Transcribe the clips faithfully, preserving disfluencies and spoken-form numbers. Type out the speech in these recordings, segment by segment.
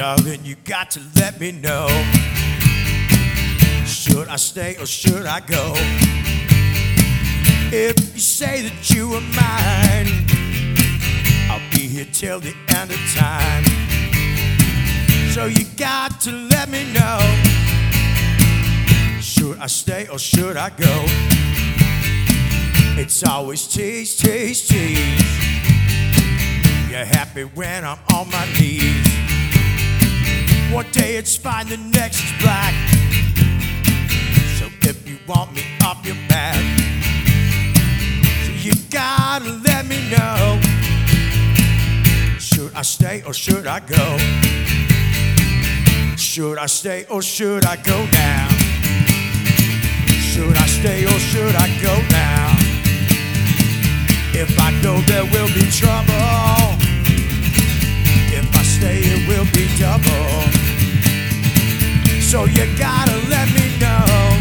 Darling, you got to let me know. Should I stay or should I go? If you say that you are mine, I'll be here till the end of time. So you got to let me know. Should I stay or should I go? It's always tease, tease, tease. You're happy when I'm on my knees. One day it's fine, the next is black. So if you want me off your back, so you gotta let me know. Should I stay or should I go? Should I stay or should I go now? Should I stay or should I go now? If I go, there will be trouble. If I stay, it will be double. So you gotta let me know.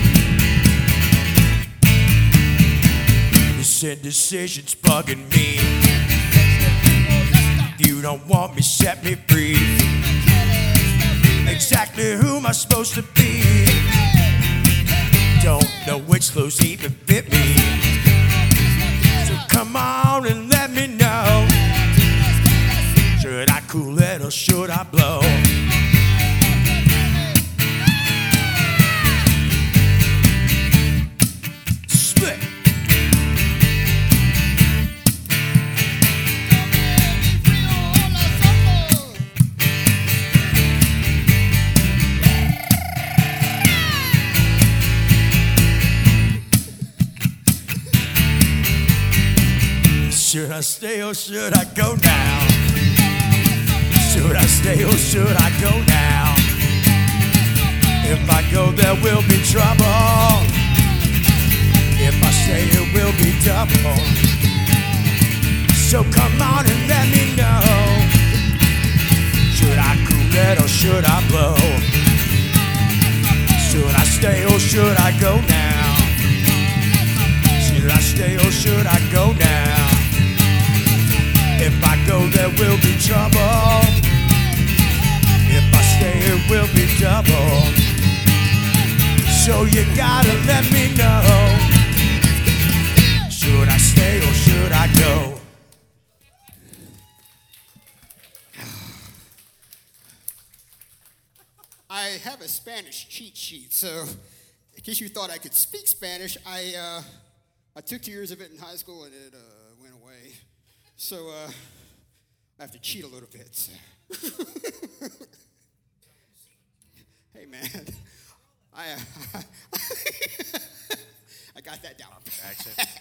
This indecision's bugging me. If you don't want me, set me free. Exactly who am I supposed to be? Don't know which clothes even fit me. So come on and let me know. Should I cool it or should I blow? Split. Should I stay or should I go now? Should I stay or should I go now? If I go, there will be trouble. If I stay, it will be double. So come on and let me know. Should I cool it or should I blow? Should I stay or should I go now? Should I stay or should I go now? If I go, there will be trouble. If I stay, it will be double. So you gotta let me know. Should I stay or should I go? I have a Spanish cheat sheet, so in case you thought I could speak Spanish, I uh, I took two years of it in high school and it uh, went away. So uh, I have to cheat a little bit. So. Hey man, I uh, I got that down. Accent.